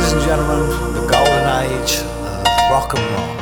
Ladies and gentlemen, the golden age of rock and roll.